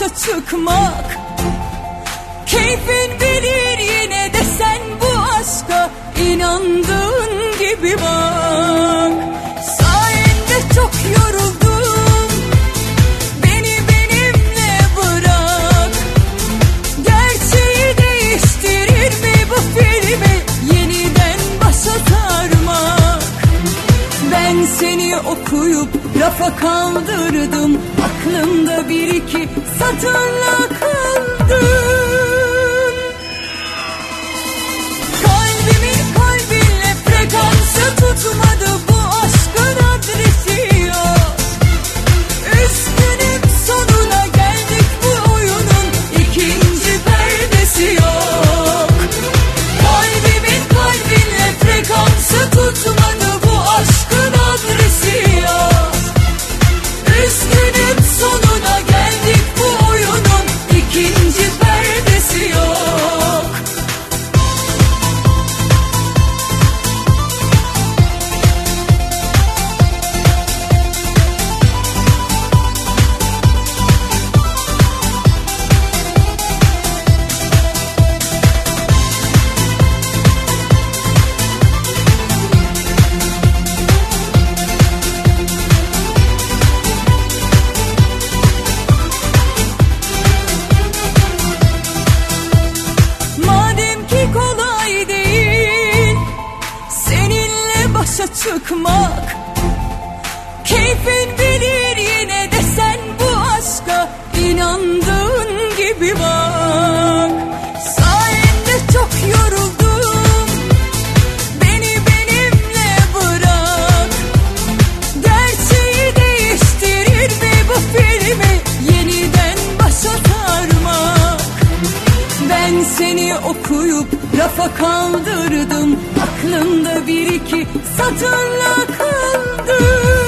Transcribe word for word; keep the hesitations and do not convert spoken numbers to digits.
başa çıkmak. Keyfin bilir yine de sen bu aşka inandığın gibi bak. Sayende çok yoruldum, beni benimle bırak. Gerçeği değiştirir mi bu filmi yeniden başa sarmak? Ben seni okuyup rafa kaldırdım, aklımda bir iki satırla kaldım. Kalbimin kalbinle frekansı tutmadı, bu aşkın adresi yok. Üzgünüm, sonuna geldik, bu oyunun ikinci perdesi yok. Kalbimin kalbinle frekansı tutmadı, bu aşkın adresi yok. Üzgünüm, sonuna geldik, bu oyunun ikinci perdesi yok. Çıkmak. Keyfin bilir yine de sen bu aşka inandığın gibi bak. Sayende çok yoruldum, beni benimle bırak. Gerçeği değiştirir mi bu filmi yeniden başa sarmak? Ben seni okuyup rafa kaldırdım, aklımda bir iki satırla kaldım.